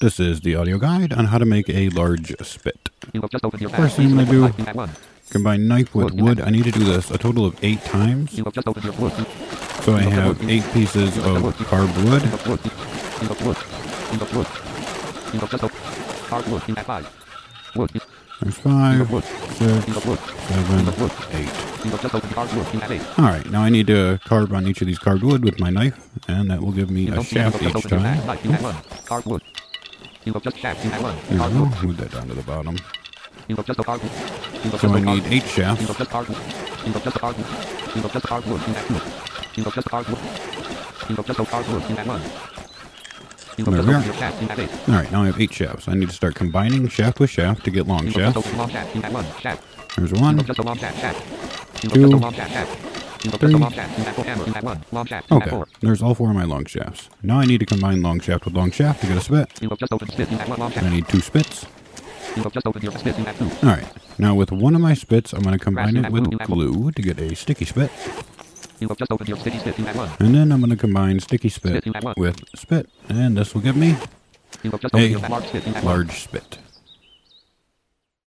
This is the audio guide on how to make a large spit. First thing I'm going to do, Combine knife with wood. I need to do this a total of 8 times. So I have 8 pieces of carved wood. There's 5, 6, 7, 8. Alright, now I need to carve on each of these carved wood with my knife, and that will give me a shaft each time. There we go, move that down to the bottom. So I need 8 shafts. There we are. Alright, now I have 8 shafts. I need to start combining shaft with shaft to get long shafts. There's 1, 2, 3. Okay, there's all 4 of my long shafts. Now I need to combine long shaft with long shaft to get a spit. I need 2 spits. Alright, now with one of my spits, I'm going to combine it with glue to get a sticky spit. And then I'm going to combine sticky spit with spit, and this will give me a large spit.